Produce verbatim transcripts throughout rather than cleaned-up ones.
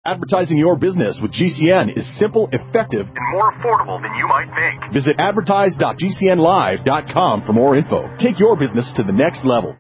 Advertising your business with G C N is simple, effective, and more affordable than you might think. Visit advertise dot g c n live dot com for more info. Take your business to the next level.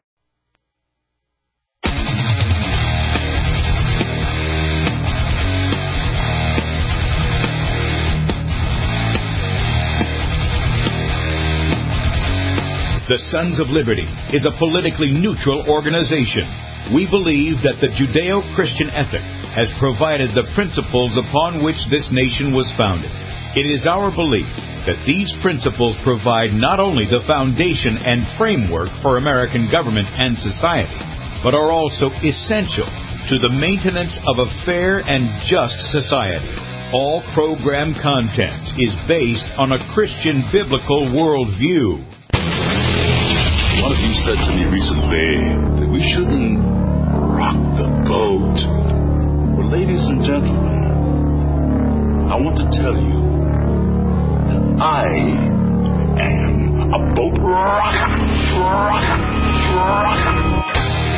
The Sons of Liberty is a politically neutral organization. We believe that the Judeo-Christian ethic has provided the principles upon which this nation was founded. It is our belief that these principles provide not only the foundation and framework for American government and society, but are also essential to the maintenance of a fair and just society. All program content is based on a Christian biblical worldview. One of you said to me recently that we shouldn't rock the boat. Well, ladies and gentlemen, I want to tell you that I am a boat rocker, rocker, rocker.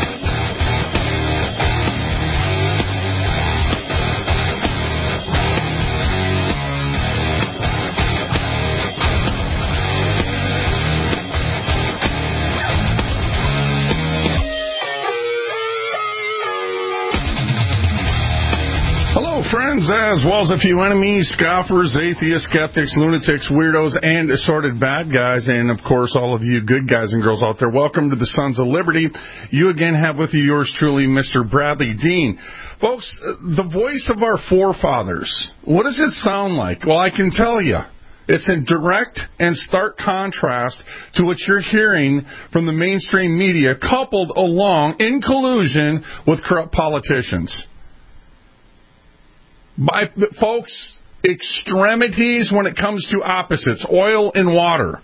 Friends, as well as a few enemies, scoffers, atheists, skeptics, lunatics, weirdos, and assorted bad guys, and of course all of you good guys and girls out there, welcome to the Sons of Liberty. You again have with you yours truly, Mister Bradley Dean. Folks, the voice of our forefathers, what does it sound like? Well, I can tell you. It's in direct and stark contrast to what you're hearing from the mainstream media, coupled along in collusion with corrupt politicians. By, folks, extremities when it comes to opposites, oil and water.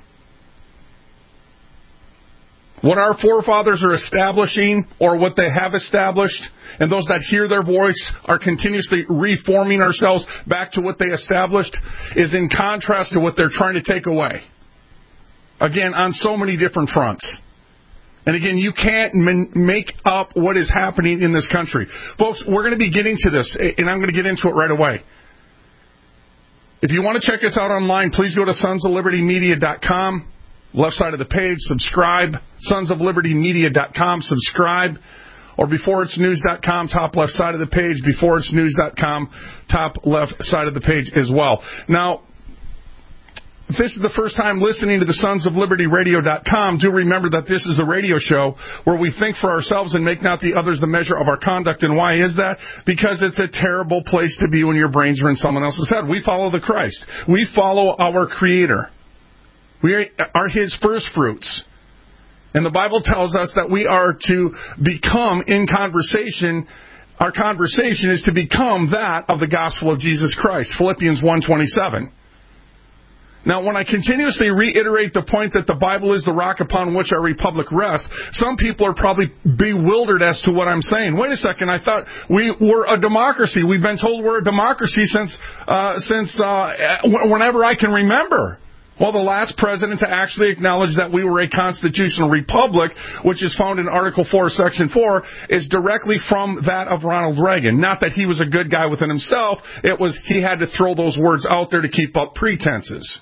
What our forefathers are establishing, or what they have established, and those that hear their voice are continuously reforming ourselves back to what they established, is in contrast to what they're trying to take away. Again, on so many different fronts. And again, you can't man- make up what is happening in this country. Folks, we're going to be getting to this, and I'm going to get into it right away. If you want to check us out online, please go to sons of liberty media dot com. Left side of the page, subscribe. sons of liberty media dot com, subscribe. Or before it's news dot com, top left side of the page. before it's news dot com, top left side of the page as well. Now, if this is the first time listening to the sons of liberty radio dot com, do remember that this is a radio show where we think for ourselves and make not the others the measure of our conduct. And why is that? Because it's a terrible place to be when your brains are in someone else's head. We follow the Christ. We follow our Creator. We are His first fruits. And the Bible tells us that we are to become in conversation. Our conversation is to become that of the gospel of Jesus Christ. Philippians one twenty-seven. Now, when I continuously reiterate the point that the Bible is the rock upon which our republic rests, some people are probably bewildered as to what I'm saying. Wait a second, I thought we were a democracy. We've been told we're a democracy since uh, since uh, whenever I can remember. Well, the last president to actually acknowledge that we were a constitutional republic, which is found in Article four, Section four, is directly from that of Ronald Reagan. Not that he was a good guy within himself. It was he had to throw those words out there to keep up pretenses.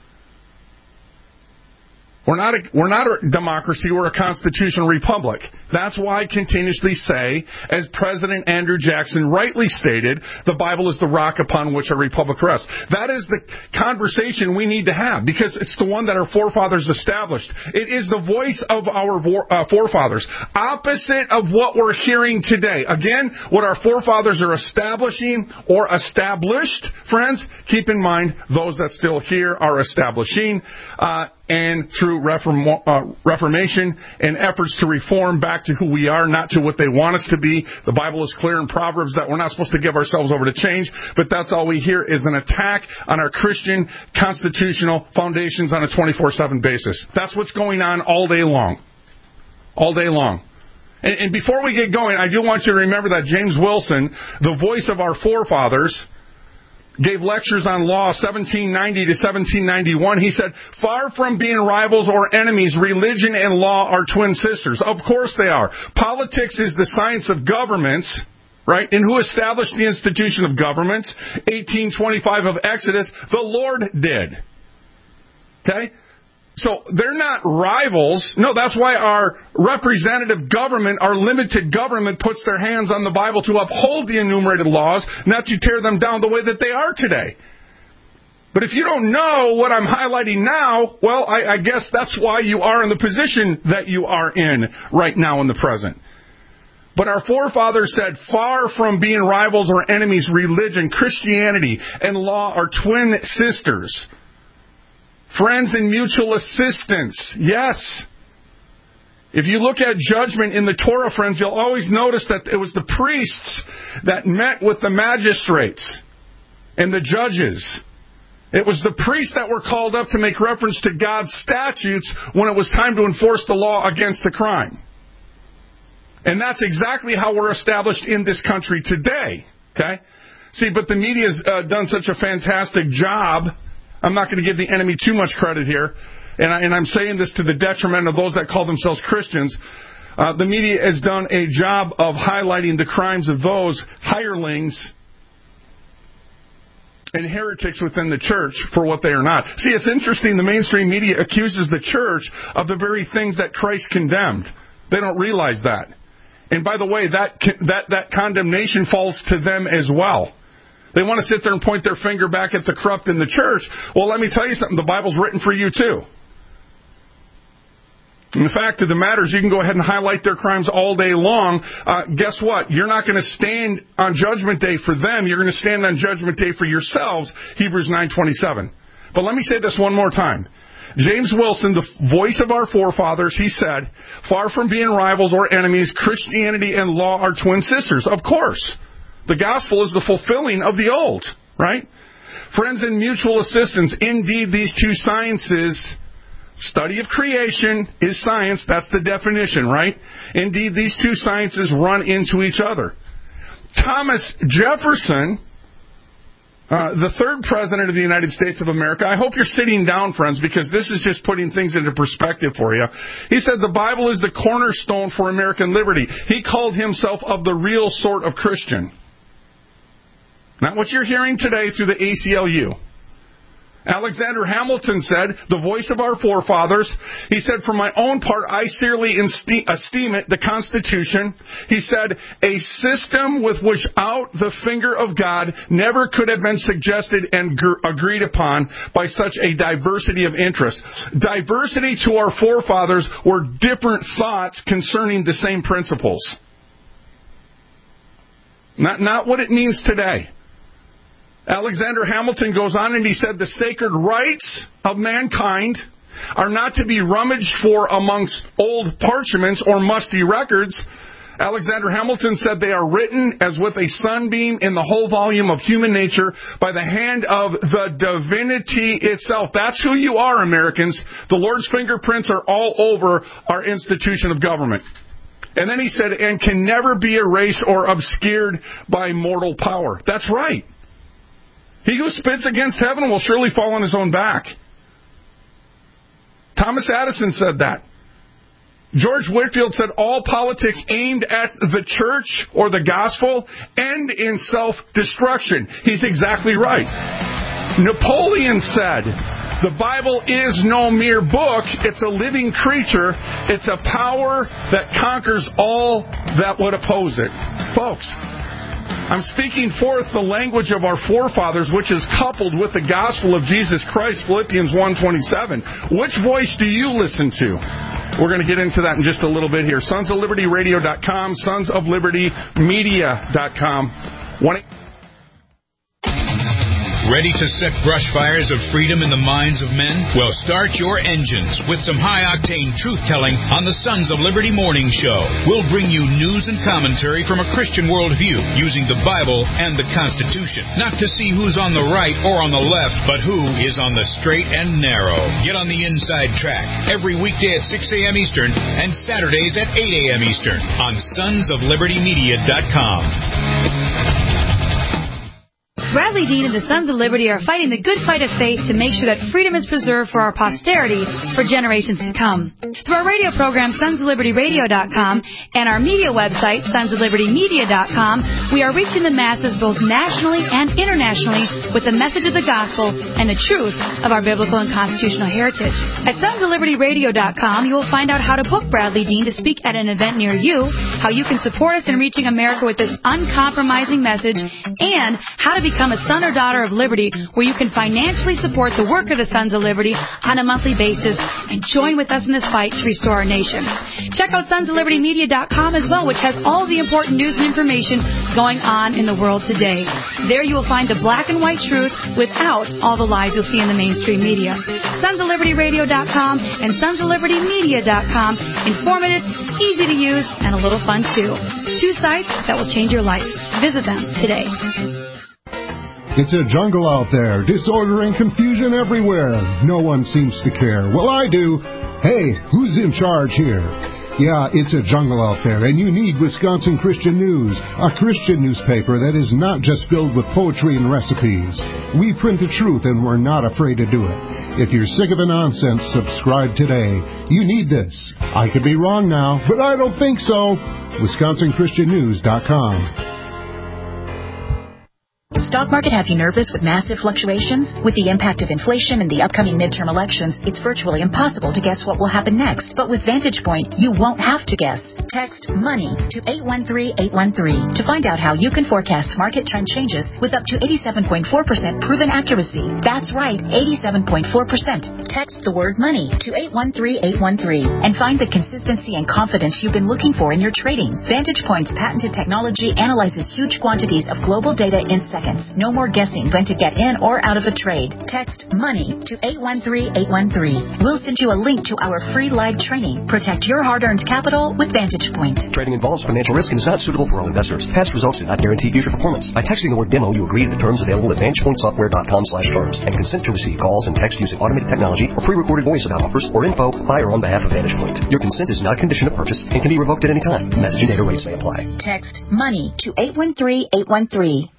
We're not a, we're not a democracy, we're a constitutional republic. That's why I continuously say, as President Andrew Jackson rightly stated, the Bible is the rock upon which our republic rests. That is the conversation we need to have, because it's the one that our forefathers established. It is the voice of our uh, forefathers, opposite of what we're hearing today. Again, what our forefathers are establishing or established, friends, keep in mind, those that still hear are establishing, uh, and through reform, uh, reformation and efforts to reform back to who we are, not to what they want us to be. The Bible is clear in Proverbs that we're not supposed to give ourselves over to change, but that's all we hear is an attack on our Christian constitutional foundations on a twenty-four seven basis. That's what's going on all day long. All day long. And, and before we get going, I do want you to remember that James Wilson, the voice of our forefathers, gave lectures on law seventeen ninety to seventeen ninety-one. He said, far from being rivals or enemies, religion and law are twin sisters. Of course they are. Politics is the science of governments, right? And who established the institution of government? eighteen twenty-five of Exodus, the Lord did. Okay? So they're not rivals. No, that's why our representative government, our limited government, puts their hands on the Bible to uphold the enumerated laws, not to tear them down the way that they are today. But if you don't know what I'm highlighting now, well, I, I guess that's why you are in the position that you are in right now in the present. But our forefathers said, far from being rivals or enemies, religion, Christianity, and law are twin sisters. Friends in mutual assistance. Yes. If you look at judgment in the Torah, friends, you'll always notice that it was the priests that met with the magistrates and the judges. It was the priests that were called up to make reference to God's statutes when it was time to enforce the law against the crime. And that's exactly how we're established in this country today. Okay? See, but the media's uh, done such a fantastic job. I'm not going to give the enemy too much credit here, and, I, and I'm saying this to the detriment of those that call themselves Christians. Uh, the media has done a job of highlighting the crimes of those hirelings and heretics within the church for what they are not. See, it's interesting. The mainstream media accuses the church of the very things that Christ condemned. They don't realize that. And by the way, that that that condemnation falls to them as well. They want to sit there and point their finger back at the corrupt in the church. Well, let me tell you something. The Bible's written for you too. And the fact of the matter is you can go ahead and highlight their crimes all day long. Uh, guess what? You're not going to stand on Judgment Day for them. You're going to stand on Judgment Day for yourselves, Hebrews nine twenty-seven. But let me say this one more time. James Wilson, the voice of our forefathers, he said, far from being rivals or enemies, Christianity and law are twin sisters. Of course. The gospel is the fulfilling of the old, right? Friends in mutual assistance. Indeed, these two sciences, study of creation is science. That's the definition, right? Indeed, these two sciences run into each other. Thomas Jefferson, uh, the third president of the United States of America, I hope you're sitting down, friends, because this is just putting things into perspective for you. He said the Bible is the cornerstone for American liberty. He called himself of the real sort of Christian. Not what you're hearing today through the A C L U. Alexander Hamilton said, the voice of our forefathers, he said, for my own part, I sincerely esteem it, the Constitution. He said, a system with which out the finger of God never could have been suggested and gr- agreed upon by such a diversity of interests. Diversity to our forefathers were different thoughts concerning the same principles. Not, not what it means today. Alexander Hamilton goes on and he said, the sacred rights of mankind are not to be rummaged for amongst old parchments or musty records. Alexander Hamilton said they are written as with a sunbeam in the whole volume of human nature by the hand of the divinity itself. That's who you are, Americans. The Lord's fingerprints are all over our institution of government. And then he said, and can never be erased or obscured by mortal power. That's right. He who spits against heaven will surely fall on his own back. Thomas Addison said that. George Whitefield said all politics aimed at the church or the gospel end in self-destruction. He's exactly right. Napoleon said, the Bible is no mere book. It's a living creature. It's a power that conquers all that would oppose it. Folks, I'm speaking forth the language of our forefathers, which is coupled with the gospel of Jesus Christ, Philippians one twenty-seven. Which voice do you listen to? We're going to get into that in just a little bit here. sons of liberty radio dot com, sons of liberty media dot com. One Ready to set brush fires of freedom in the minds of men? Well, start your engines with some high-octane truth-telling on the Sons of Liberty Morning Show. We'll bring you news and commentary from a Christian worldview using the Bible and the Constitution. Not to see who's on the right or on the left, but who is on the straight and narrow. Get on the inside track every weekday at six a.m. Eastern and Saturdays at eight a.m. Eastern on sons of liberty media dot com. Bradley Dean and the Sons of Liberty are fighting the good fight of faith to make sure that freedom is preserved for our posterity for generations to come. Through our radio program, sons of liberty radio dot com, and our media website, sons of liberty media dot com, we are reaching the masses both nationally and internationally with the message of the gospel and the truth of our biblical and constitutional heritage. At sons of liberty radio dot com, you will find out how to book Bradley Dean to speak at an event near you, how you can support us in reaching America with this uncompromising message, and how to become a son or daughter of liberty, where you can financially support the work of the Sons of Liberty on a monthly basis and join with us in this fight to restore our nation. Check out sons of liberty media dot com as well, which has all the important news and information going on in the world today. There you will find the black and white truth without all the lies you'll see in the mainstream media. sons of liberty radio dot com and sons of liberty media dot com. Informative, easy to use, and a little fun too. Two sites that will change your life. Visit them today. It's a jungle out there, disorder and confusion everywhere. No one seems to care. Well, I do. Hey, who's in charge here? Yeah, it's a jungle out there, and you need Wisconsin Christian News, a Christian newspaper that is not just filled with poetry and recipes. We print the truth, and we're not afraid to do it. If you're sick of the nonsense, subscribe today. You need this. I could be wrong now, but I don't think so. Wisconsin Christian News dot com. Stock market have you nervous with massive fluctuations? With the impact of inflation and the upcoming midterm elections, it's virtually impossible to guess what will happen next. But with Vantage Point, you won't have to guess. Text MONEY to eight one three eight one three to find out how you can forecast market trend changes with up to eighty-seven point four percent proven accuracy. That's right, eighty-seven point four percent. Text the word MONEY to eight one three eight one three and find the consistency and confidence you've been looking for in your trading. Vantage Point's patented technology analyzes huge quantities of global data in seconds. No more guessing when to get in or out of a trade. Text MONEY to eight one three eight one three. We'll send you a link to our free live training. Protect your hard-earned capital with Vantage Point. Trading involves financial risk and is not suitable for all investors. Past results do not guarantee future performance. By texting the word demo, you agree to the terms available at vantage point software dot com slash terms and consent to receive calls and text using automated technology or pre-recorded voice about offers or info by or on behalf of Vantage Point. Your consent is not a condition of purchase and can be revoked at any time. Message and data rates may apply. Text MONEY to eight one three eight one three.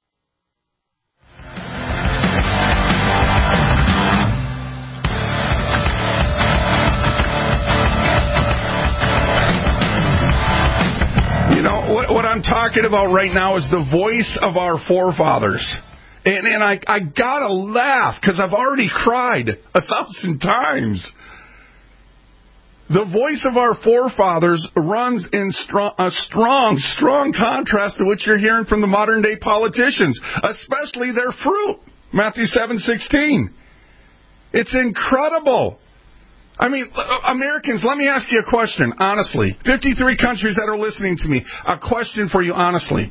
You know, what, what I'm talking about right now is the voice of our forefathers. And, and I, I gotta laugh because I've already cried a thousand times. The voice of our forefathers runs in strong, a strong, strong contrast to what you're hearing from the modern day politicians, especially their fruit. Matthew seven sixteen. It's incredible. I mean, Americans, let me ask you a question, honestly. fifty-three countries that are listening to me, a question for you, honestly.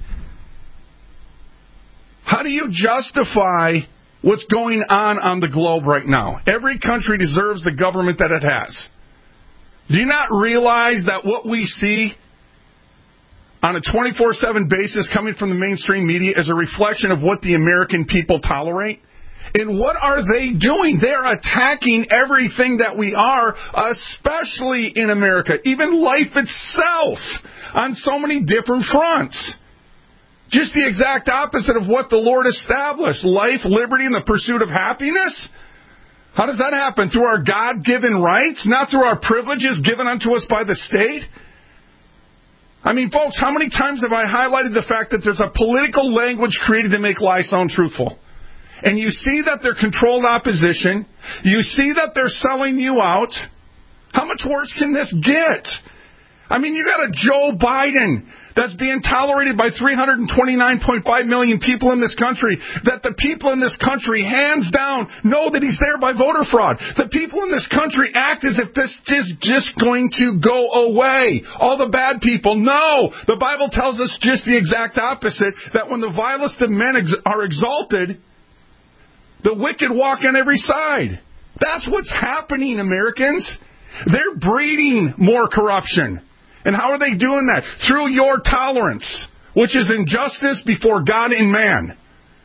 How do you justify what's going on on the globe right now? Every country deserves the government that it has. Do you not realize that what we see on a twenty-four seven basis coming from the mainstream media is a reflection of what the American people tolerate? And what are they doing? They're attacking everything that we are, especially in America, even life itself, on so many different fronts. Just the exact opposite of what the Lord established. Life, liberty, and the pursuit of happiness. How does that happen? Through our God-given rights, not through our privileges given unto us by the state? I mean, folks, how many times have I highlighted the fact that there's a political language created to make lies sound truthful? And you see that they're controlled opposition. You see that they're selling you out. How much worse can this get? I mean, you got a Joe Biden that's being tolerated by three hundred twenty-nine point five million people in this country, that the people in this country, hands down, know that he's there by voter fraud. The people in this country act as if this is just going to go away. All the bad people. No! The Bible tells us just the exact opposite, that when the vilest of men ex- are exalted, the wicked walk on every side. That's what's happening, Americans. They're breeding more corruption. And how are they doing that? Through your tolerance, which is injustice before God and man.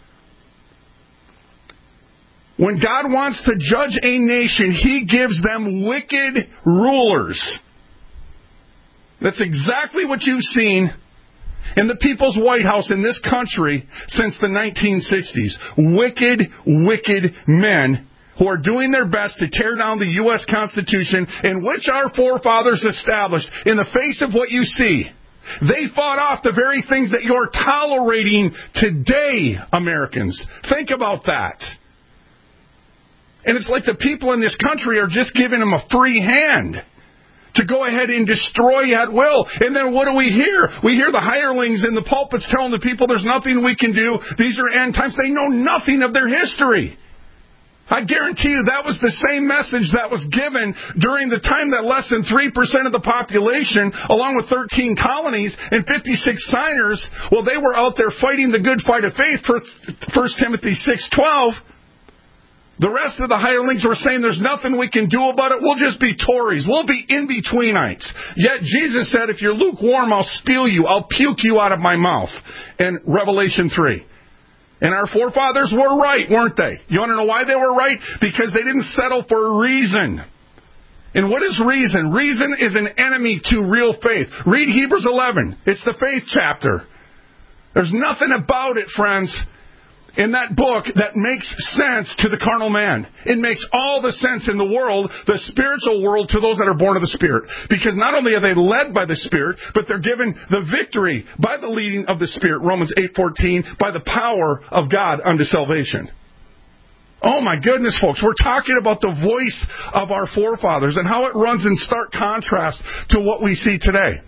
When God wants to judge a nation, He gives them wicked rulers. That's exactly what you've seen in the People's White House in this country since the nineteen sixties. Wicked, wicked men who are doing their best to tear down the U S Constitution in which our forefathers established in the face of what you see. They fought off the very things that you're tolerating today, Americans. Think about that. And it's like the people in this country are just giving them a free hand to go ahead and destroy at will. And then what do we hear? We hear the hirelings in the pulpits telling the people there's nothing we can do. These are end times. They know nothing of their history. I guarantee you that was the same message that was given during the time that less than three percent of the population, along with thirteen colonies and fifty-six signers, well, they were out there fighting the good fight of faith for First Timothy six twelve. The rest of the hirelings were saying there's nothing we can do about it. We'll just be Tories. We'll be in-betweenites. Yet Jesus said, if you're lukewarm, I'll spew you. I'll puke you out of my mouth. In Revelation three. And our forefathers were right, weren't they? You want to know why they were right? Because they didn't settle for a reason. And what is reason? Reason is an enemy to real faith. Read Hebrews eleven. It's the faith chapter. There's nothing about it, friends, in that book that makes sense to the carnal man. It makes all the sense in the world, the spiritual world, to those that are born of the Spirit. Because not only are they led by the Spirit, but they're given the victory by the leading of the Spirit, Romans eight fourteen, by the power of God unto salvation. Oh my goodness, folks, we're talking about the voice of our forefathers and how it runs in stark contrast to what we see today.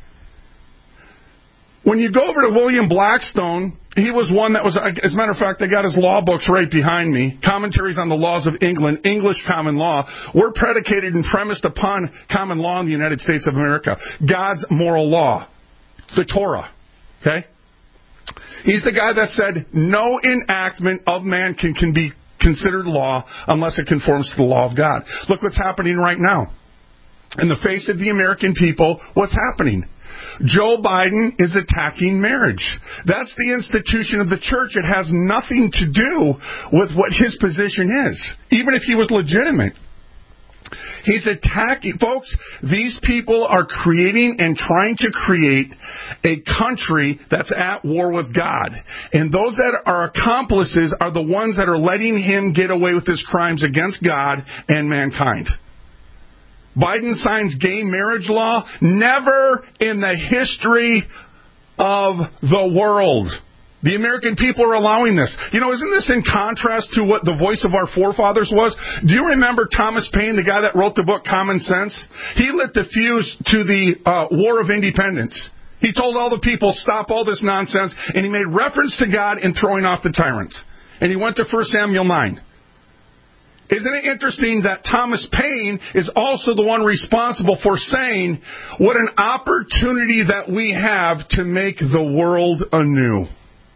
When you go over to William Blackstone, he was one that was, as a matter of fact, they got his law books right behind me. Commentaries on the laws of England, English common law, were predicated and premised upon common law in the United States of America. God's moral law. The Torah. Okay? He's the guy that said no enactment of man can, can be considered law unless it conforms to the law of God. Look what's happening right now. In the face of the American people, what's happening? Joe Biden is attacking marriage. That's the institution of the church. It has nothing to do with what his position is, even if he was legitimate. He's attacking, folks, these people are creating and trying to create a country that's at war with God. And those that are accomplices are the ones that are letting him get away with his crimes against God and mankind. Biden signs gay marriage law. Never in the history of the world. The American people are allowing this. You know, isn't this in contrast to what the voice of our forefathers was? Do you remember Thomas Paine, the guy that wrote the book Common Sense? He lit the fuse to the uh, War of Independence. He told all the people, stop all this nonsense, and he made reference to God in throwing off the tyrant. And he went to First Samuel nine. Isn't it interesting that Thomas Paine is also the one responsible for saying what an opportunity that we have to make the world anew?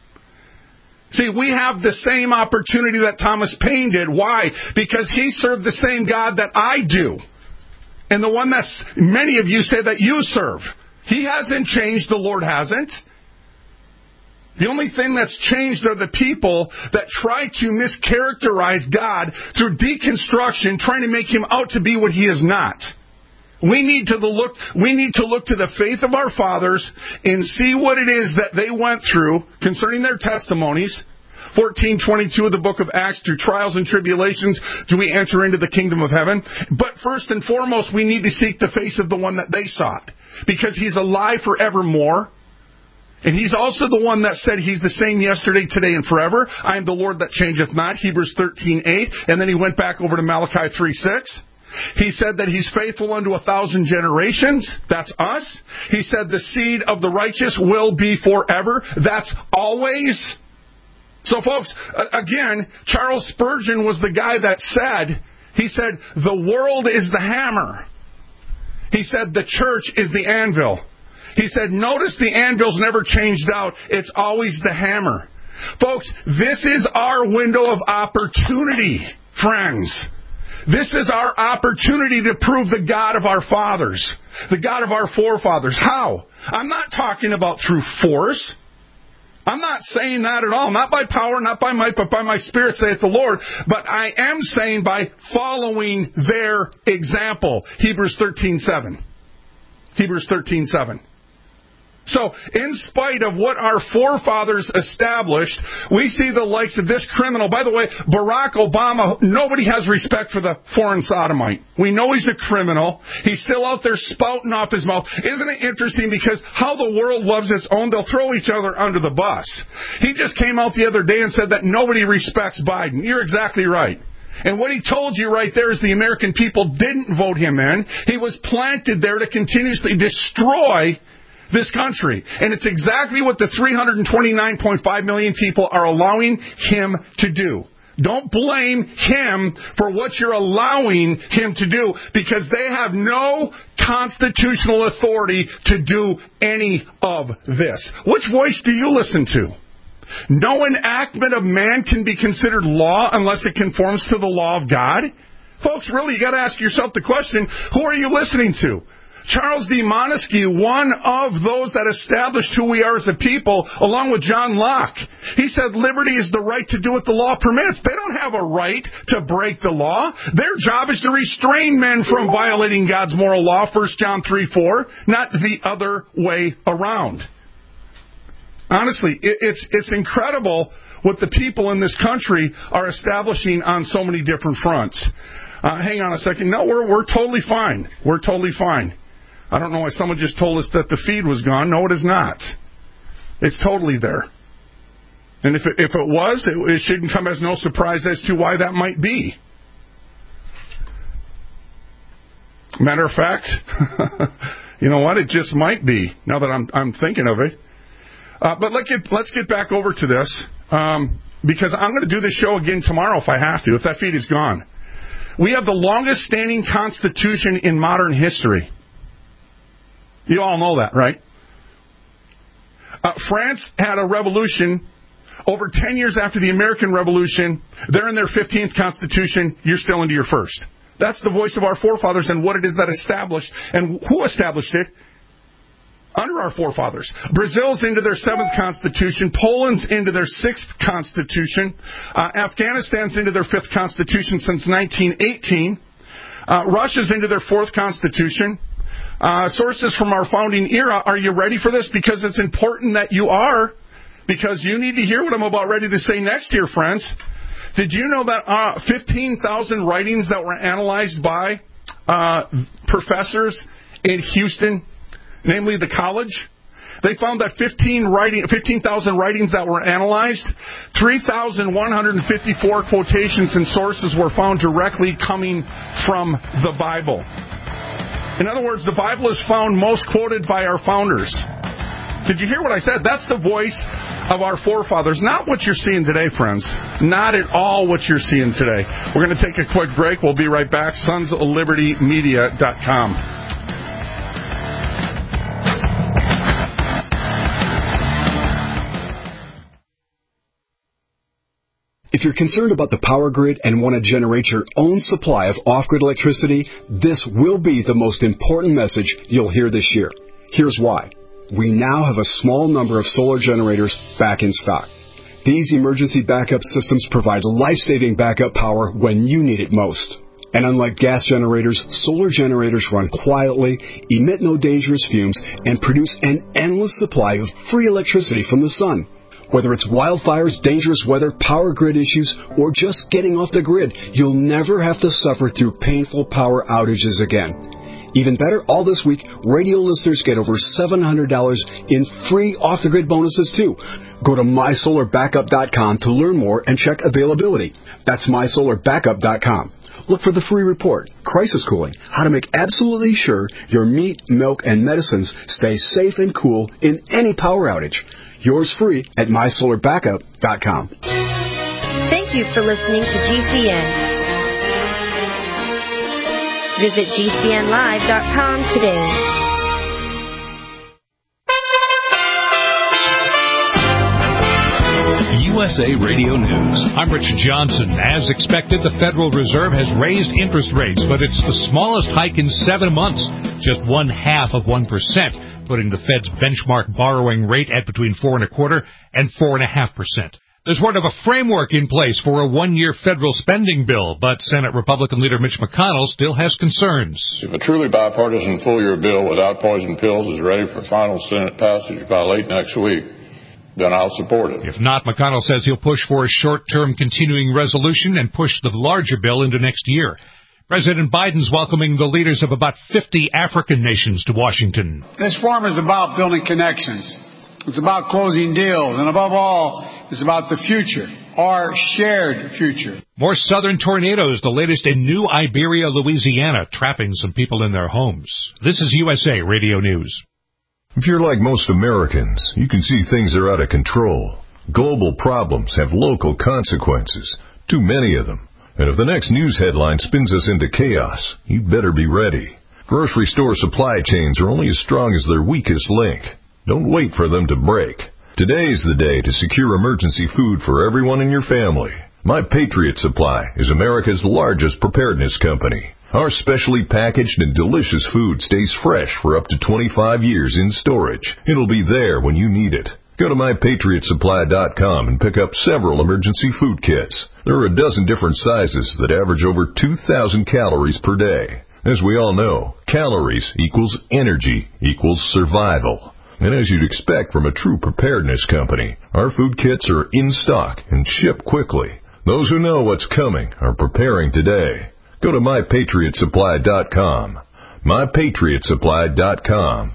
See, we have the same opportunity that Thomas Paine did. Why? Because he served the same God that I do. And the one that many of you say that you serve. He hasn't changed. The Lord hasn't. The only thing that's changed are the people that try to mischaracterize God through deconstruction, trying to make him out to be what he is not. We need to look, we need to look to the faith of our fathers and see what it is that they went through concerning their testimonies. fourteen twenty-two of the book of Acts, through trials and tribulations do we enter into the kingdom of heaven. But first and foremost, we need to seek the face of the one that they sought, because he's alive forevermore. And he's also the one that said he's the same yesterday, today, and forever. I am the Lord that changeth not, Hebrews thirteen eight. And then he went back over to Malachi three six. He said that he's faithful unto a thousand generations. That's us. He said the seed of the righteous will be forever. That's always. So, folks, again, Charles Spurgeon was the guy that said, he said, the world is the hammer. He said the church is the anvil. He said, notice the anvil's never changed out. It's always the hammer. Folks, this is our window of opportunity, friends. This is our opportunity to prove the God of our fathers, the God of our forefathers. How? I'm not talking about through force. I'm not saying that at all. Not by power, not by might, but by my Spirit, saith the Lord. But I am saying by following their example. Hebrews thirteen seven. Hebrews thirteen seven. So, in spite of what our forefathers established, we see the likes of this criminal. By the way, Barack Obama, nobody has respect for the foreign sodomite. We know he's a criminal. He's still out there spouting off his mouth. Isn't it interesting? Because how the world loves its own, they'll throw each other under the bus. He just came out the other day and said that nobody respects Biden. You're exactly right. And what he told you right there is the American people didn't vote him in. He was planted there to continuously destroy this country. And it's exactly what the three hundred twenty-nine point five million people are allowing him to do. Don't blame him for what you're allowing him to do, because they have no constitutional authority to do any of this. Which voice do you listen to? No enactment of man can be considered law unless it conforms to the law of God? Folks, really, you got to ask yourself the question, who are you listening to? Charles D. Montesquieu, one of those that established who we are as a people, along with John Locke. He said liberty is the right to do what the law permits. They don't have a right to break the law. Their job is to restrain men from violating God's moral law, First John three four, not the other way around. Honestly, it's it's incredible what the people in this country are establishing on so many different fronts. Uh, hang on a second. No, we're we're totally fine. We're totally fine. I don't know why someone just told us that the feed was gone. No, it is not. It's totally there. And if it, if it was, it, it shouldn't come as no surprise as to why that might be. Matter of fact, you know what? It just might be, now that I'm I'm thinking of it. Uh, but let's get, let's get back over to this, um, because I'm going to do this show again tomorrow if I have to, if that feed is gone. We have the longest standing constitution in modern history. You all know that, right? Uh, France had a revolution over ten years after the American Revolution. They're in their fifteenth constitution. You're still into your first. That's the voice of our forefathers and what it is that established. And who established it? Under our forefathers. Brazil's into their seventh constitution. Poland's into their sixth constitution. Uh, Afghanistan's into their fifth constitution since nineteen eighteen. Uh, Russia's into their fourth constitution. Uh, sources from our founding era, are you ready for this? Because it's important that you are, because you need to hear what I'm about ready to say next year, friends. Did you know that uh, fifteen thousand writings that were analyzed by uh, professors in Houston, namely the college, they found that fifteen writing, fifteen thousand writings that were analyzed, three thousand one hundred fifty-four quotations and sources were found directly coming from the Bible. In other words, the Bible is found most quoted by our founders. Did you hear what I said? That's the voice of our forefathers. Not what you're seeing today, friends. Not at all what you're seeing today. We're going to take a quick break. We'll be right back. Sons of Liberty Media dot com. If you're concerned about the power grid and want to generate your own supply of off-grid electricity, this will be the most important message you'll hear this year. Here's why. We now have a small number of solar generators back in stock. These emergency backup systems provide life-saving backup power when you need it most. And unlike gas generators, solar generators run quietly, emit no dangerous fumes, and produce an endless supply of free electricity from the sun. Whether it's wildfires, dangerous weather, power grid issues, or just getting off the grid, you'll never have to suffer through painful power outages again. Even better, all this week, radio listeners get over seven hundred dollars in free off-the-grid bonuses, too. Go to my solar backup dot com to learn more and check availability. That's my solar backup dot com. Look for the free report, Crisis Cooling, how to make absolutely sure your meat, milk, and medicines stay safe and cool in any power outage. Yours free at my solar backup dot com. Thank you for listening to G C N. Visit G C N live dot com today. U S A Radio News. I'm Richard Johnson. As expected, the Federal Reserve has raised interest rates, but it's the smallest hike in seven months, just one half of one percent, putting the Fed's benchmark borrowing rate at between four and a quarter and four and a half percent. There's word of a framework in place for a one-year federal spending bill, but Senate Republican leader Mitch McConnell still has concerns. If a truly bipartisan full-year bill without poison pills is ready for final Senate passage by late next week, then I'll support it. If not, McConnell says he'll push for a short-term continuing resolution and push the larger bill into next year. President Biden's welcoming the leaders of about fifty African nations to Washington. This forum is about building connections. It's about closing deals, and above all, it's about the future, our shared future. More southern tornadoes, the latest in New Iberia, Louisiana, trapping some people in their homes. This is U S A Radio News. If you're like most Americans, you can see things are out of control. Global problems have local consequences, too many of them. And if the next news headline spins us into chaos, you better be ready. Grocery store supply chains are only as strong as their weakest link. Don't wait for them to break. Today's the day to secure emergency food for everyone in your family. My Patriot Supply is America's largest preparedness company. Our specially packaged and delicious food stays fresh for up to twenty-five years in storage. It'll be there when you need it. Go to my patriot supply dot com and pick up several emergency food kits. There are a dozen different sizes that average over two thousand calories per day. As we all know, calories equals energy equals survival. And as you'd expect from a true preparedness company, our food kits are in stock and ship quickly. Those who know what's coming are preparing today. Go to my patriot supply dot com. my patriot supply dot com.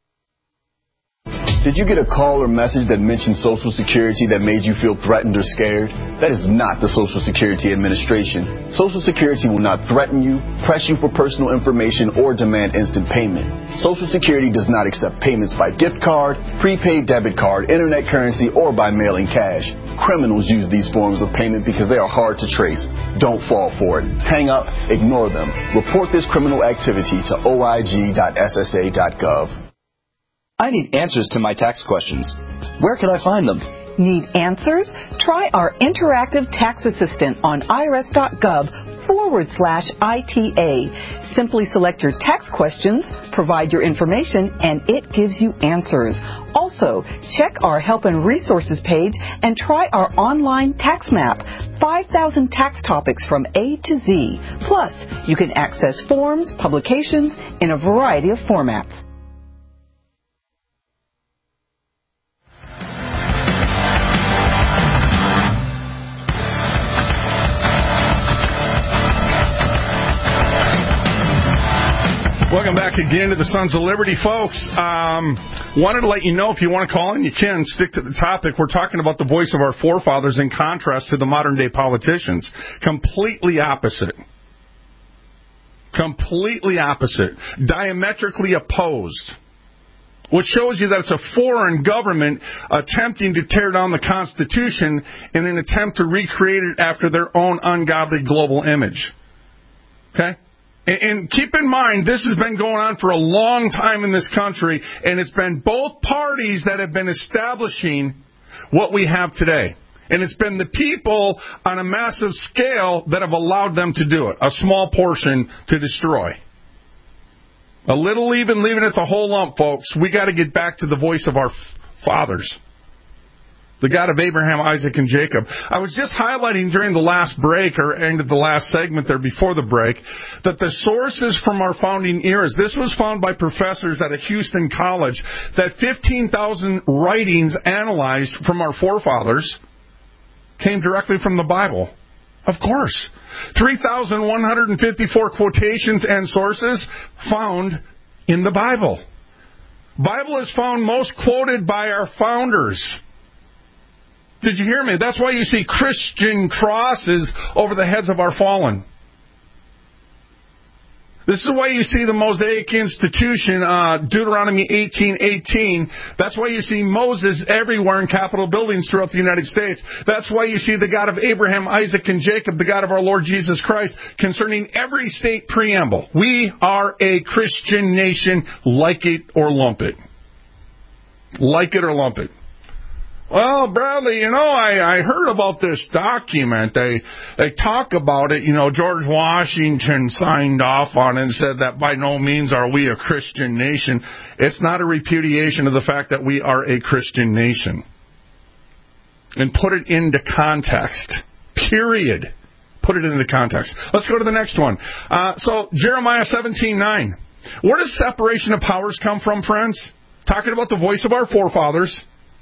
Did you get a call or message that mentioned Social Security that made you feel threatened or scared? That is not the Social Security Administration. Social Security will not threaten you, press you for personal information, or demand instant payment. Social Security does not accept payments by gift card, prepaid debit card, internet currency, or by mailing cash. Criminals use these forms of payment because they are hard to trace. Don't fall for it. Hang up, ignore them. Report this criminal activity to O I G dot S S A dot gov. I need answers to my tax questions. Where can I find them? Need answers? Try our interactive tax assistant on irs.gov forward slash ITA. Simply select your tax questions, provide your information, and it gives you answers. Also, check our help and resources page and try our online tax map. five thousand tax topics from A to Z. Plus, you can access forms, publications in a variety of formats. Welcome back again to the Sons of Liberty, folks. Um, wanted to let you know if you want to call in, you can. Stick to the topic. We're talking about the voice of our forefathers in contrast to the modern-day politicians. Completely opposite. Completely opposite. Diametrically opposed. Which shows you that it's a foreign government attempting to tear down the Constitution in an attempt to recreate it after their own ungodly global image. Okay? And keep in mind, this has been going on for a long time in this country, and it's been both parties that have been establishing what we have today. And it's been the people on a massive scale that have allowed them to do it, a small portion to destroy. A little leaving, leaving it the whole lump, folks. We got to get back to the voice of our fathers. The God of Abraham, Isaac, and Jacob. I was just highlighting during the last break, or end of the last segment there before the break, that the sources from our founding eras, this was found by professors at a Houston college, that fifteen thousand writings analyzed from our forefathers came directly from the Bible. Of course. three thousand one hundred fifty-four quotations and sources found in the Bible. Bible is found most quoted by our founders. Did you hear me? That's why you see Christian crosses over the heads of our fallen. This is why you see the Mosaic Institution, uh, Deuteronomy eighteen eighteen. That's why you see Moses everywhere in Capitol buildings throughout the United States. That's why you see the God of Abraham, Isaac, and Jacob, the God of our Lord Jesus Christ, concerning every state preamble. We are a Christian nation, like it or lump it. Like it or lump it. Well, Bradley, you know, I, I heard about this document. They they talk about it. You know, George Washington signed off on it and said that by no means are we a Christian nation. It's not a repudiation of the fact that we are a Christian nation. and put it into context. Period. Put it into context. Let's go to the next one. Uh, so, Jeremiah seventeen nine. Where does separation of powers come from, friends? Talking about the voice of our forefathers.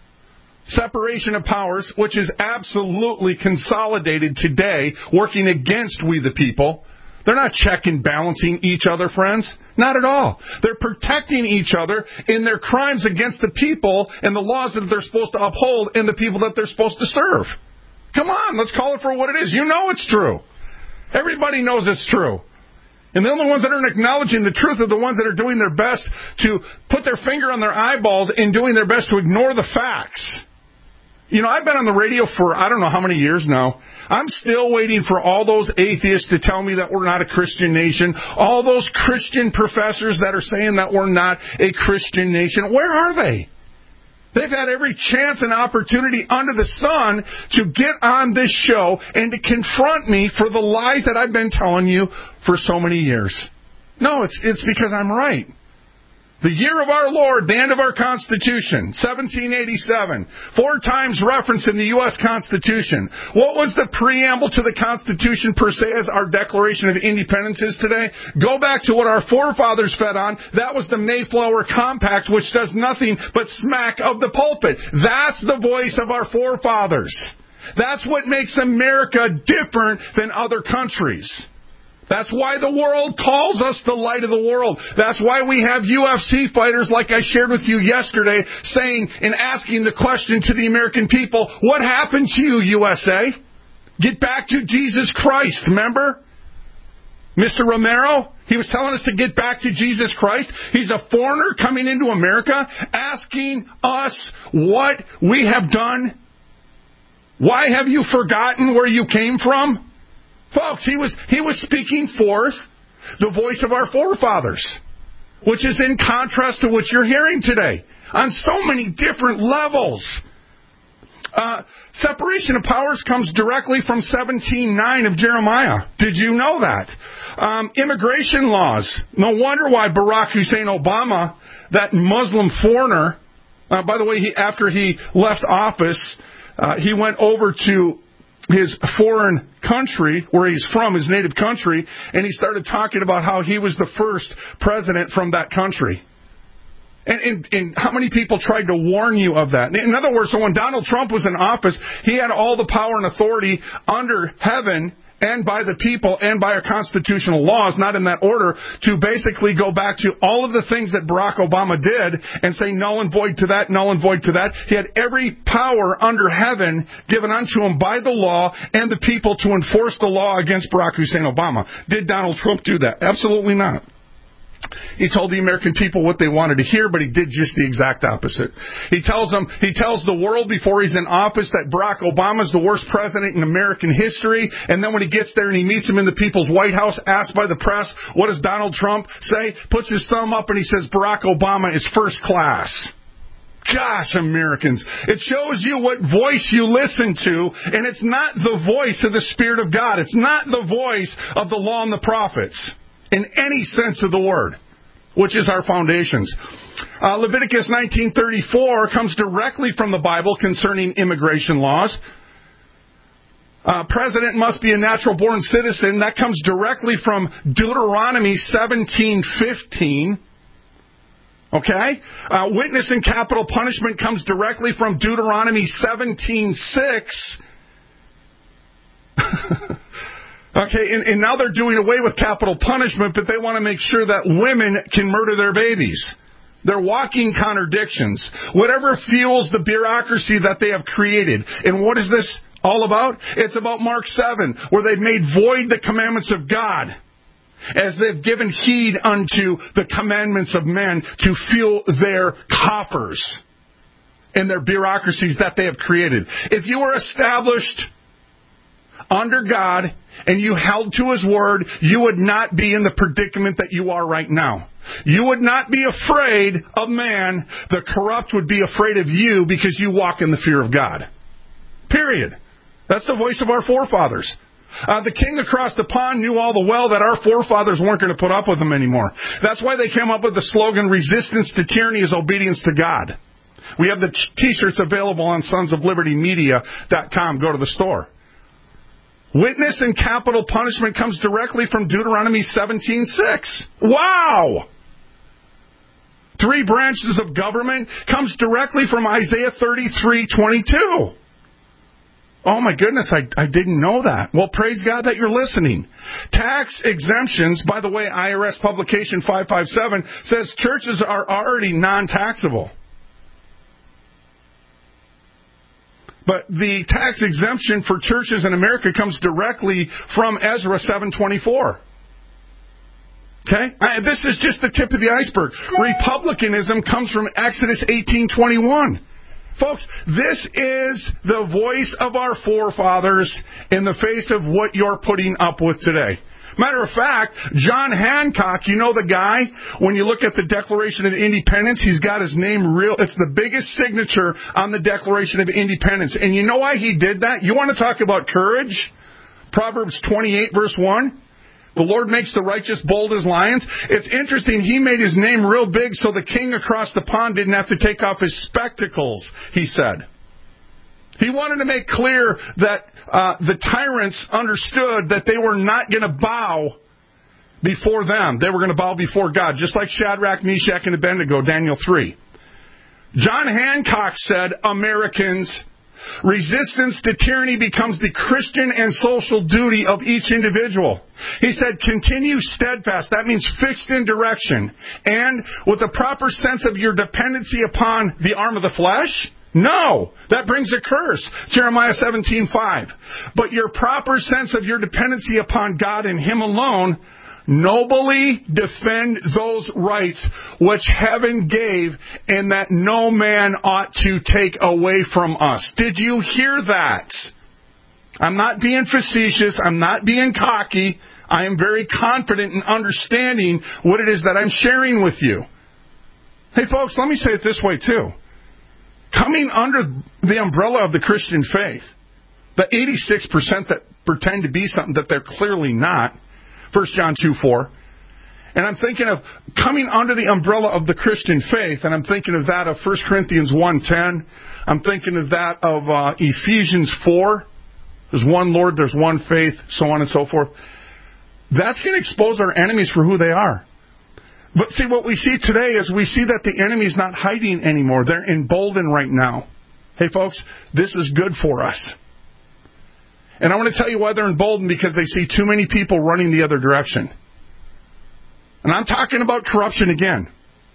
Separation of powers, which is absolutely consolidated today, working against we the people. They're not checking, balancing each other, friends. Not at all. They're protecting each other in their crimes against the people and the laws that they're supposed to uphold and the people that they're supposed to serve. Come on, let's call it for what it is. You know it's true. Everybody knows it's true. And the only ones that aren't acknowledging the truth are the ones that are doing their best to put their finger on their eyeballs and doing their best to ignore the facts. You know, I've been on the radio for I don't know how many years now. I'm still waiting for all those atheists to tell me that we're not a Christian nation. All those Christian professors that are saying that we're not a Christian nation. Where are they? They've had every chance and opportunity under the sun to get on this show and to confront me for the lies that I've been telling you for so many years. No, it's it's because I'm right. The year of our Lord, the end of our Constitution, seventeen eighty-seven. Four times referenced in the U S Constitution. What was the preamble to the Constitution per se as our Declaration of Independence is today? Go back to what our forefathers fed on. That was the Mayflower Compact, which does nothing but smack of the pulpit. That's the voice of our forefathers. That's what makes America different than other countries. That's why the world calls us the light of the world. That's why we have U F C fighters, like I shared with you yesterday, saying and asking the question to the American people, what happened to you, U S A? Get back to Jesus Christ, remember? Mister Romero, he was telling us to get back to Jesus Christ. He's a foreigner coming into America, asking us what we have done. Why have you forgotten where you came from? Folks, he was he was speaking forth the voice of our forefathers, which is in contrast to what you're hearing today on so many different levels. Uh, separation of powers comes directly from seventeen nine of Jeremiah. Did you know that? Um, immigration laws. No wonder why Barack Hussein Obama, that Muslim foreigner, uh, by the way, he, after he left office, uh, he went over to his foreign country, where he's from, his native country, and he started talking about how he was the first president from that country. And, and, and how many people tried to warn you of that? In other words, so when Donald Trump was in office, he had all the power and authority under heaven and by the people and by our constitutional laws, not in that order, to basically go back to all of the things that Barack Obama did and say null and void to that, null and void to that. He had every power under heaven given unto him by the law and the people to enforce the law against Barack Hussein Obama. Did Donald Trump do that? Absolutely not. He told the American people what they wanted to hear, but he did just the exact opposite. He tells them, he tells the world before he's in office that Barack Obama is the worst president in American history, and then when he gets there and he meets him in the People's White House, asked by the press, what does Donald Trump say? Puts his thumb up and he says, Barack Obama is first class. Gosh, Americans, it shows you what voice you listen to, and it's not the voice of the Spirit of God. It's not the voice of the law and the prophets in any sense of the word, which is our foundations. Uh, Leviticus nineteen thirty-four comes directly from the Bible concerning immigration laws. Uh, president must be a natural-born citizen. That comes directly from Deuteronomy seventeen fifteen. Okay? Uh, witness and capital punishment comes directly from Deuteronomy seventeen six. Okay, and, and now they're doing away with capital punishment, but they want to make sure that women can murder their babies. They're walking contradictions. Whatever fuels the bureaucracy that they have created. And what is this all about? It's about Mark seven, where they've made void the commandments of God, as they've given heed unto the commandments of men to fuel their coffers and their bureaucracies that they have created. If you were established under God and you held to His word, you would not be in the predicament that you are right now. You would not be afraid of man. The corrupt would be afraid of you because you walk in the fear of God. Period. That's the voice of our forefathers. Uh, the king across the pond knew all the well that our forefathers weren't going to put up with them anymore. That's why they came up with the slogan, resistance to tyranny is obedience to God. We have the T-shirts available on sons of liberty media dot com. Go to the store. Witness and capital punishment comes directly from Deuteronomy seventeen six. Wow! Three branches of government comes directly from Isaiah thirty-three twenty-two. Oh my goodness, I, I didn't know that. Well, praise God that you're listening. Tax exemptions, by the way, I R S publication five five seven says churches are already non-taxable. But the tax exemption for churches in America comes directly from Ezra seven twenty-four. Okay? I, this is just the tip of the iceberg. Republicanism comes from Exodus eighteen twenty-one. Folks, this is the voice of our forefathers in the face of what you're putting up with today. Matter of fact, John Hancock, you know the guy, when you look at the Declaration of Independence, he's got his name real, it's the biggest signature on the Declaration of Independence. And you know why he did that? You want to talk about courage? Proverbs twenty-eight verse one. The Lord makes the righteous bold as lions. It's interesting, he made his name real big so the king across the pond didn't have to take off his spectacles, he said. He wanted to make clear that uh, the tyrants understood that they were not going to bow before them. They were going to bow before God, just like Shadrach, Meshach, and Abednego, Daniel three. John Hancock said, Americans, resistance to tyranny becomes the Christian and social duty of each individual. He said, continue steadfast. That means fixed in direction. And with a proper sense of your dependency upon the arm of the flesh. No, that brings a curse. Jeremiah seventeen five. But your proper sense of your dependency upon God and Him alone, nobly defend those rights which heaven gave, and that no man ought to take away from us. Did you hear that? I'm not being facetious. I'm not being cocky. I am very confident in understanding what it is that I'm sharing with you. Hey, folks, let me say it this way, too. Coming under the umbrella of the Christian faith, the eighty-six percent that pretend to be something that they're clearly not, First John two four. And I'm thinking of coming under the umbrella of the Christian faith, and I'm thinking of that of First Corinthians one ten. I'm thinking of that of uh, Ephesians four. There's one Lord, there's one faith, so on and so forth. That's going to expose our enemies for who they are. But see, what we see today is we see that the enemy's not hiding anymore. They're emboldened right now. Hey, folks, this is good for us. And I want to tell you why they're emboldened, because they see too many people running the other direction. And I'm talking about corruption again.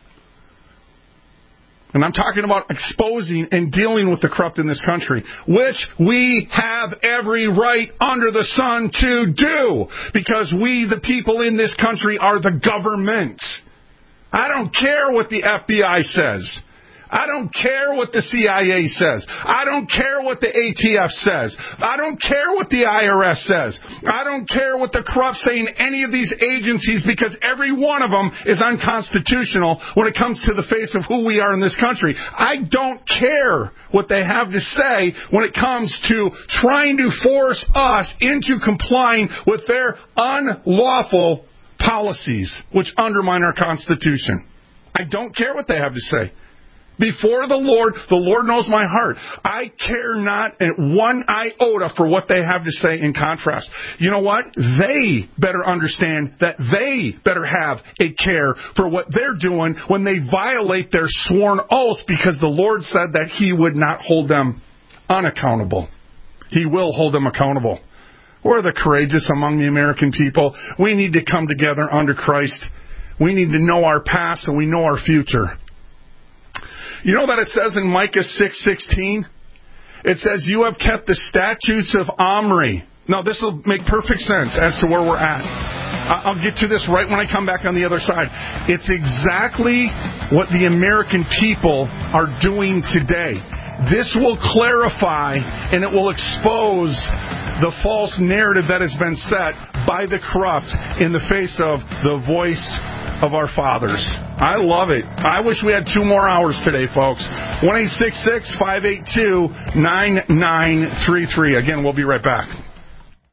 And I'm talking about exposing and dealing with the corrupt in this country, which we have every right under the sun to do, because we, the people in this country, are the government. I don't care what the F B I says. I don't care what the C I A says. I don't care what the A T F says. I don't care what the I R S says. I don't care what the corrupt say in any of these agencies, because every one of them is unconstitutional when it comes to the face of who we are in this country. I don't care what they have to say when it comes to trying to force us into complying with their unlawful policies, which undermine our Constitution. I don't care what they have to say. Before the Lord, the Lord knows my heart. I care not one iota for what they have to say in contrast. You know what? They better understand that they better have a care for what they're doing when they violate their sworn oath, because the Lord said that He would not hold them unaccountable. He will hold them accountable. We're the courageous among the American people. We need to come together under Christ. We need to know our past so we know our future. You know that it says in Micah six sixteen? It says, you have kept the statutes of Omri. Now, this will make perfect sense as to where we're at. I'll get to this right when I come back on the other side. It's exactly what the American people are doing today. This will clarify and it will expose the false narrative that has been set by the corrupt in the face of the voice of our fathers. I love it. I wish we had two more hours today, folks. one eight six six, five eight two, nine nine three three. Again, we'll be right back.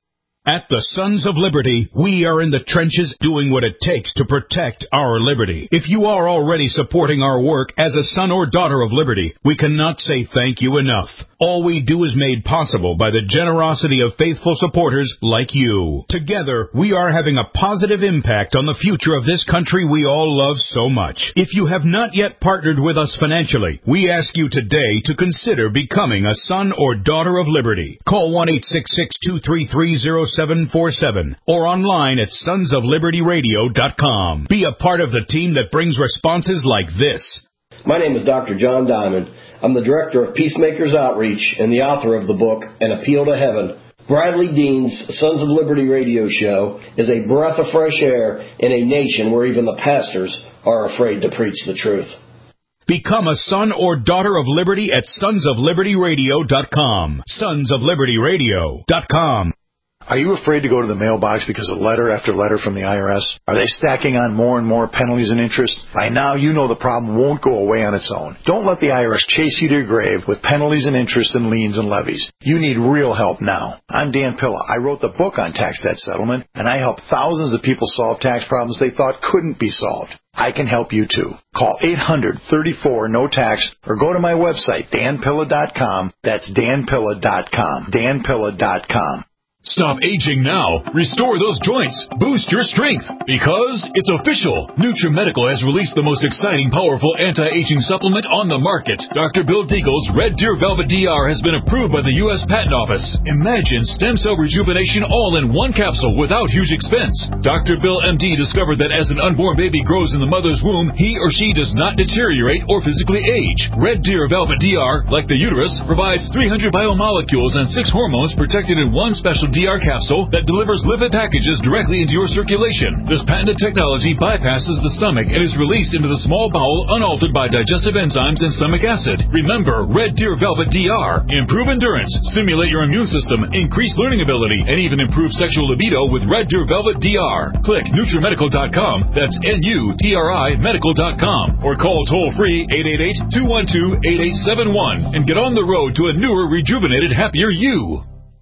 At the Sons of Liberty, we are in the trenches doing what it takes to protect our liberty. If you are already supporting our work as a son or daughter of liberty, we cannot say thank you enough. All we do is made possible by the generosity of faithful supporters like you. Together, we are having a positive impact on the future of this country we all love so much. If you have not yet partnered with us financially, we ask you today to consider becoming a son or daughter of liberty. Call one eight six six, two three three, zero seven four seven or online at sons of liberty radio dot com. Be a part of the team that brings responses like this. My name is Doctor John Diamond. I'm the director of Peacemakers Outreach and the author of the book, An Appeal to Heaven. Bradley Dean's Sons of Liberty radio show is a breath of fresh air in a nation where even the pastors are afraid to preach the truth. Become a son or daughter of liberty at sons of liberty radio dot com. sons of liberty radio dot com. Are you afraid to go to the mailbox because of letter after letter from the I R S? Are they stacking on more and more penalties and interest? By now, you know the problem won't go away on its own. Don't let the I R S chase you to your grave with penalties and interest and liens and levies. You need real help now. I'm Dan Pilla. I wrote the book on tax debt settlement, and I help thousands of people solve tax problems they thought couldn't be solved. I can help you too. Call eight hundred, thirty-four, no tax or go to my website, dan pilla dot com. That's dan pilla dot com. dan pilla dot com. Stop aging now. Restore those joints. Boost your strength. Because it's official. NutriMedical has released the most exciting, powerful anti-aging supplement on the market. Doctor Bill Deagle's Red Deer Velvet D R has been approved by the U S Patent Office. Imagine stem cell rejuvenation all in one capsule without huge expense. Doctor Bill M D discovered that as an unborn baby grows in the mother's womb, he or she does not deteriorate or physically age. Red Deer Velvet D R, like the uterus, provides three hundred biomolecules and six hormones protected in one special D R capsule that delivers lipid packages directly into your circulation. This patented technology bypasses the stomach and is released into the small bowel unaltered by digestive enzymes and stomach acid. Remember, Red Deer Velvet D R. Improve endurance, stimulate your immune system, increase learning ability, and even improve sexual libido with Red Deer Velvet D R. Click NutriMedical dot com. That's N U T R I medical dot com. Or call toll-free eight eight eight, two one two, eight eight seven one and get on the road to a newer, rejuvenated, happier you.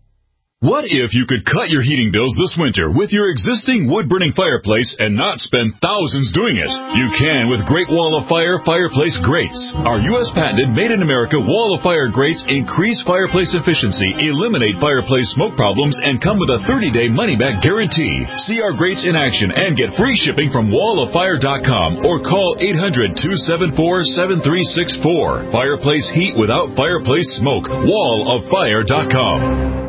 What if you could cut your heating bills this winter with your existing wood-burning fireplace and not spend thousands doing it? You can with Great Wall of Fire fireplace grates. Our U S patented made-in-America Wall of Fire grates increase fireplace efficiency, eliminate fireplace smoke problems, and come with a thirty-day money-back guarantee. See our grates in action and get free shipping from wall of fire dot com or call eight hundred, two seven four, seven three six four. Fireplace heat without fireplace smoke. wall of fire dot com.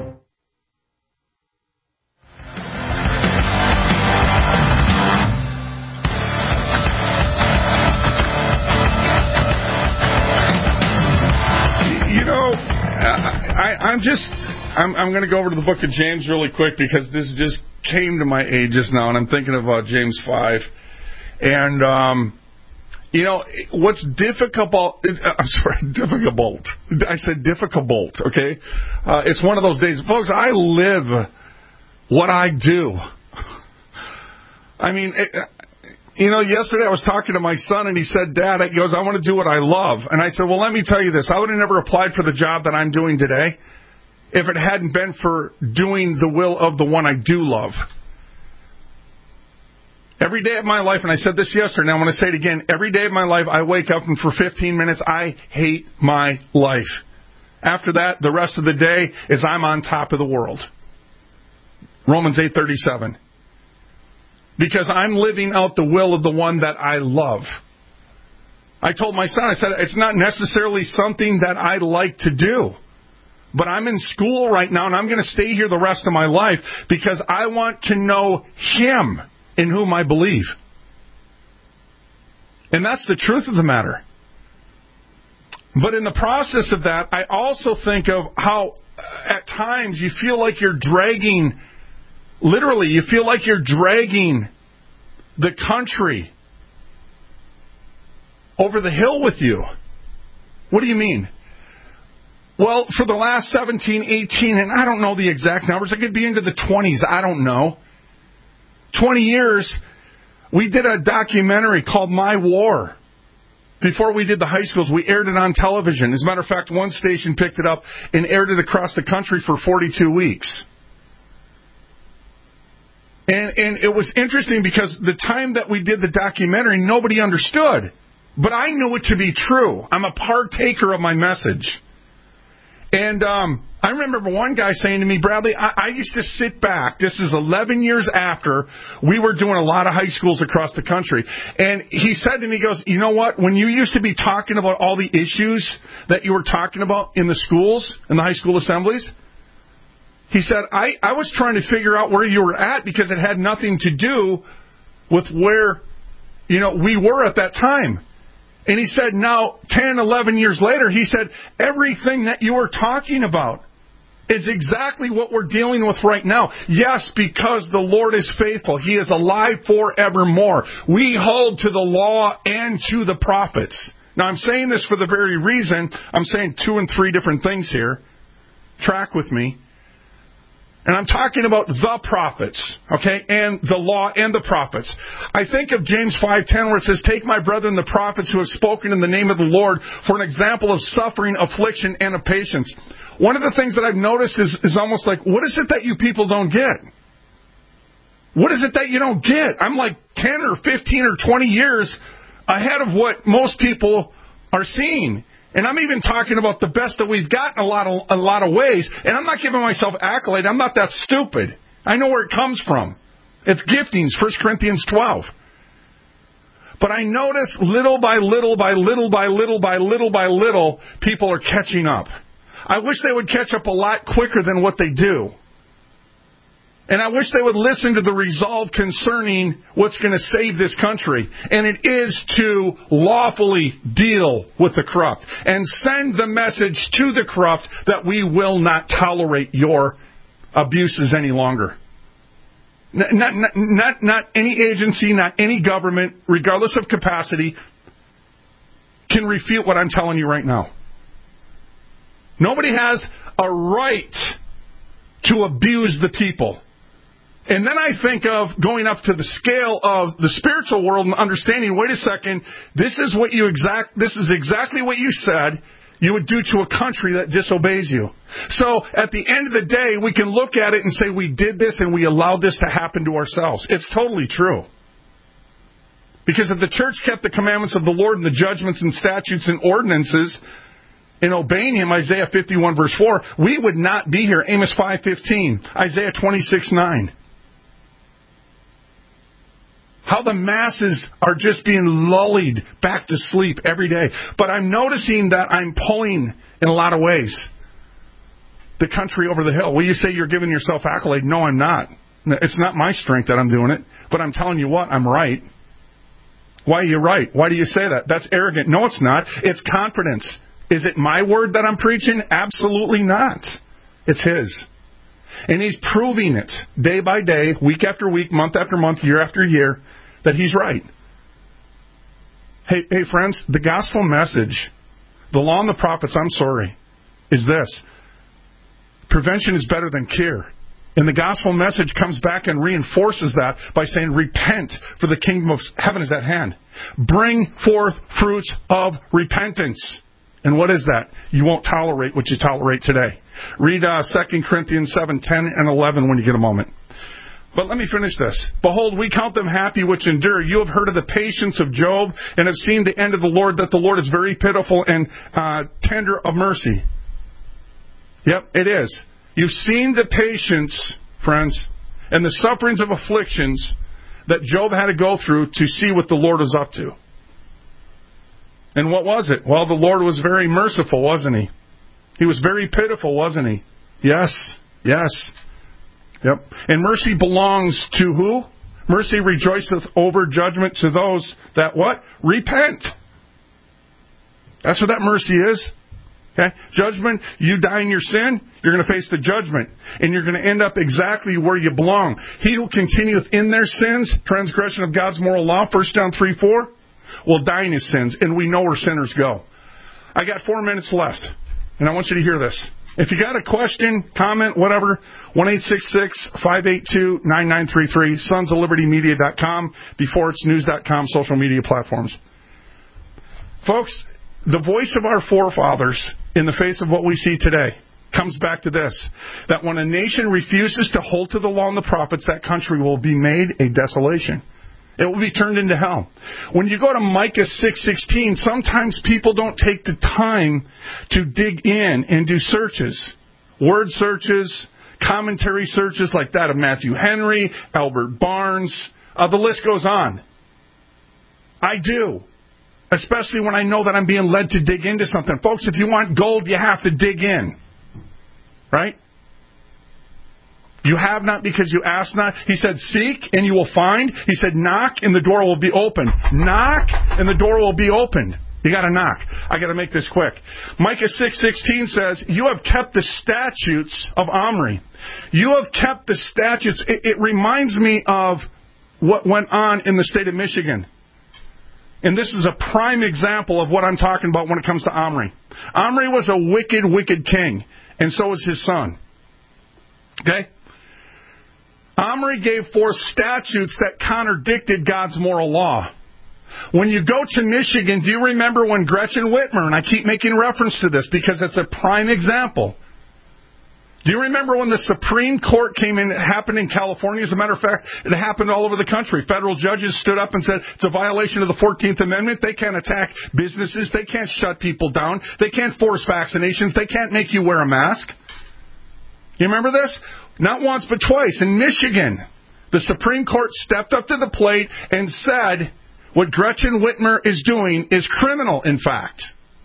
I, I'm just, I'm, I'm going to go over to the book of James really quick because this just came to my aid just now, and I'm thinking about James five. And, um, you know, what's difficult, I'm sorry, difficult. I said difficult, okay? Uh, it's one of those days. Folks, I live what I do. I mean, it, you know, yesterday I was talking to my son, and he said, Dad, he goes, I want to do what I love. And I said, well, let me tell you this. I would have never applied for the job that I'm doing today if it hadn't been for doing the will of the one I do love. Every day of my life, and I said this yesterday, and I want to say it again, every day of my life I wake up and for fifteen minutes I hate my life. After that, the rest of the day is I'm on top of the world. Romans eight thirty-seven. Because I'm living out the will of the one that I love. I told my son, I said, it's not necessarily something that I like to do. But I'm in school right now, and I'm going to stay here the rest of my life because I want to know Him in whom I believe. And that's the truth of the matter. But in the process of that, I also think of how at times you feel like you're dragging, literally, you feel like you're dragging the country over the hill with you. What do you mean? Well, for the last seventeen, eighteen, and I don't know the exact numbers. It could be into the twenties. I don't know. twenty years, we did a documentary called My War. Before we did the high schools, we aired it on television. As a matter of fact, one station picked it up and aired it across the country for forty-two weeks. And, and it was interesting because the time that we did the documentary, nobody understood. But I knew it to be true. I'm a partaker of my message. And um, I remember one guy saying to me, Bradley, I, I used to sit back. This is eleven years after we were doing a lot of high schools across the country. And he said to me, he goes, you know what? When you used to be talking about all the issues that you were talking about in the schools, in the high school assemblies, he said, I, I was trying to figure out where you were at because it had nothing to do with where, you know, we were at that time. And he said, now, ten, eleven years later, he said, everything that you were talking about is exactly what we're dealing with right now. Yes, because the Lord is faithful. He is alive forevermore. We hold to the law and to the prophets. Now, I'm saying this for the very reason, I'm saying two and three different things here. Track with me. And I'm talking about the prophets, okay, and the law and the prophets. I think of James five ten where it says, take my brethren the prophets who have spoken in the name of the Lord for an example of suffering, affliction, and of patience. One of the things that I've noticed is, is almost like, what is it that you people don't get? What is it that you don't get? I'm like ten or fifteen or twenty years ahead of what most people are seeing. And I'm even talking about the best that we've got in a lot of a lot of ways. And I'm not giving myself accolade. I'm not that stupid. I know where it comes from. It's giftings, First Corinthians twelve. But I notice little by little by little by little by little by little, people are catching up. I wish they would catch up a lot quicker than what they do. And I wish they would listen to the resolve concerning what's going to save this country. And it is to lawfully deal with the corrupt. And send the message to the corrupt that we will not tolerate your abuses any longer. Not, not, not, not any agency, not any government, regardless of capacity, can refute what I'm telling you right now. Nobody has a right to abuse the people. And then I think of going up to the scale of the spiritual world and understanding, wait a second, this is what you exact, this is exactly what you said you would do to a country that disobeys you. So at the end of the day, we can look at it and say we did this and we allowed this to happen to ourselves. It's totally true. Because if the church kept the commandments of the Lord and the judgments and statutes and ordinances in obeying Him, Isaiah fifty-one verse four, we would not be here. Amos five fifteen, Isaiah twenty-six nine. How the masses are just being lulled back to sleep every day. But I'm noticing that I'm pulling in a lot of ways the country over the hill. Well, you say you're giving yourself accolade. No, I'm not. It's not my strength that I'm doing it. But I'm telling you what, I'm right. Why are you right? Why do you say that? That's arrogant. No, it's not. It's confidence. Is it my word that I'm preaching? Absolutely not. It's His. And He's proving it day by day, week after week, month after month, year after year, that He's right. Hey, hey, friends, the gospel message, the law and the prophets, I'm sorry, is this. Prevention is better than cure. And the gospel message comes back and reinforces that by saying, repent, for the kingdom of heaven is at hand. Bring forth fruits of repentance. And what is that? You won't tolerate what you tolerate today. Read uh, Second Corinthians seven, ten, and eleven when you get a moment. But let me finish this. Behold, we count them happy which endure. You have heard of the patience of Job and have seen the end of the Lord, that the Lord is very pitiful and uh, tender of mercy. Yep, it is. You've seen the patience, friends, and the sufferings of afflictions that Job had to go through to see what the Lord was up to. And what was it? Well, the Lord was very merciful, wasn't He? He was very pitiful, wasn't He? Yes, yes. Yep. And mercy belongs to who? Mercy rejoiceth over judgment to those that what? Repent. That's what that mercy is. Okay? Judgment, you die in your sin, you're going to face the judgment. And you're going to end up exactly where you belong. He who continueth in their sins, transgression of God's moral law, First John three four, will die in his sins. And we know where sinners go. I got four minutes left. And I want you to hear this. If you got a question, comment, whatever, one eight six six, five eight two, nine nine three three, sons of liberty media dot com, before it's news dot com, social media platforms. Folks, the voice of our forefathers in the face of what we see today comes back to this, that when a nation refuses to hold to the law and the prophets, that country will be made a desolation. It will be turned into hell. When you go to Micah six sixteen, sometimes people don't take the time to dig in and do searches. Word searches, commentary searches like that of Matthew Henry, Albert Barnes. Uh, the list goes on. I do. Especially when I know that I'm being led to dig into something. Folks, if you want gold, you have to dig in. Right? You have not because you ask not. He said, seek and you will find. He said, knock and the door will be open. Knock and the door will be opened. You got to knock. I got to make this quick. Micah six sixteen says, you have kept the statutes of Omri. You have kept the statutes. It, it reminds me of what went on in the state of Michigan. And this is a prime example of what I'm talking about when it comes to Omri. Omri was a wicked, wicked king. And so was his son. Okay? Omri gave forth statutes that contradicted God's moral law. When you go to Michigan, do you remember when Gretchen Whitmer, and I keep making reference to this because it's a prime example. Do you remember when the Supreme Court came in? It happened in California. As a matter of fact, it happened all over the country. Federal judges stood up and said it's a violation of the fourteenth Amendment. They can't attack businesses. They can't shut people down. They can't force vaccinations. They can't make you wear a mask. You remember this? Not once, but twice. In Michigan, the Supreme Court stepped up to the plate and said what Gretchen Whitmer is doing is criminal, in fact.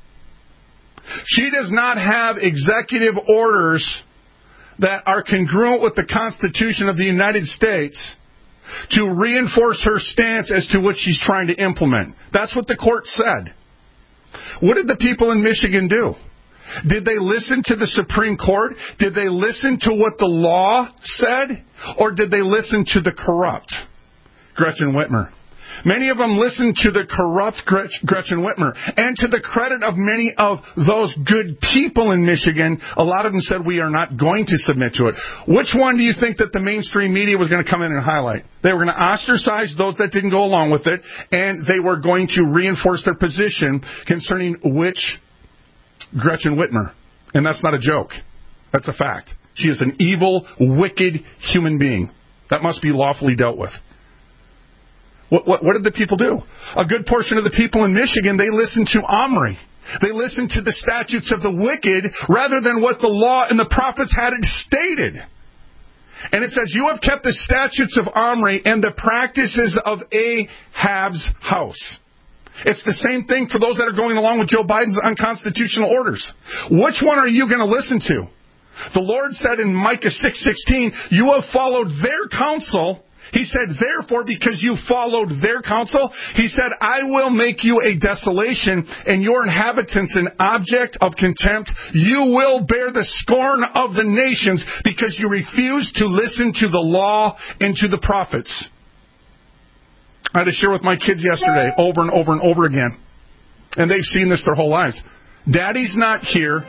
She does not have executive orders that are congruent with the Constitution of the United States to reinforce her stance as to what she's trying to implement. That's what the court said. What did the people in Michigan do? Did they listen to the Supreme Court? Did they listen to what the law said? Or did they listen to the corrupt Gretchen Whitmer? Many of them listened to the corrupt Gretchen Whitmer. And to the credit of many of those good people in Michigan, a lot of them said, we are not going to submit to it. Which one do you think that the mainstream media was going to come in and highlight? They were going to ostracize those that didn't go along with it, and they were going to reinforce their position concerning which Gretchen Whitmer. And that's not a joke. That's a fact. She is an evil, wicked human being. That must be lawfully dealt with. What, what, what did the people do? A good portion of the people in Michigan, they listened to Omri. They listened to the statutes of the wicked rather than what the law and the prophets had stated. And it says, you have kept the statutes of Omri and the practices of Ahab's house. It's the same thing for those that are going along with Joe Biden's unconstitutional orders. Which one are you going to listen to? The Lord said in Micah six sixteen, you have followed their counsel. He said, therefore, because you followed their counsel, he said, I will make you a desolation and your inhabitants an object of contempt. You will bear the scorn of the nations because you refuse to listen to the law and to the prophets. I had to share with my kids yesterday over and over and over again. And they've seen this their whole lives. Daddy's not here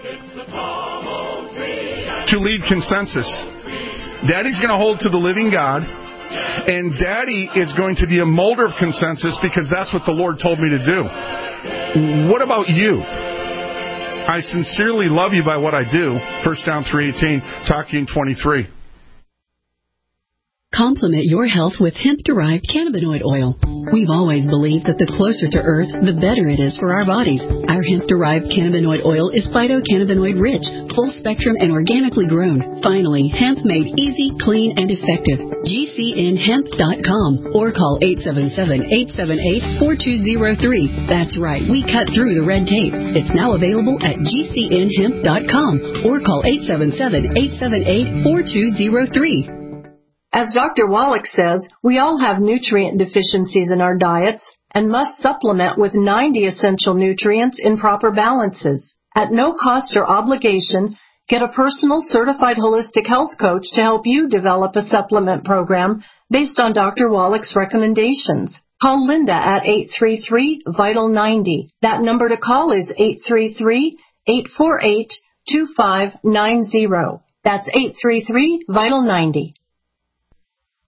to lead consensus. Daddy's going to hold to the living God. And Daddy is going to be a molder of consensus because that's what the Lord told me to do. What about you? I sincerely love you by what I do. First John three eighteen, talk to you in twenty-three. Complement your health with hemp-derived cannabinoid oil. We've always believed that the closer to Earth, the better it is for our bodies. Our hemp-derived cannabinoid oil is phytocannabinoid-rich, full-spectrum, and organically grown. Finally, hemp made easy, clean, and effective. G C N hemp dot com or call eight seven seven, eight seven eight, four two zero three. That's right, we cut through the red tape. It's now available at G C N hemp dot com or call eight seven seven, eight seven eight, four two zero three. As Doctor Wallach says, we all have nutrient deficiencies in our diets and must supplement with ninety essential nutrients in proper balances. At no cost or obligation, get a personal certified holistic health coach to help you develop a supplement program based on Doctor Wallach's recommendations. Call Linda at eight three three, vital ninety. That number to call is eight three three, eight four eight, two five nine zero. That's eight three three, vital ninety.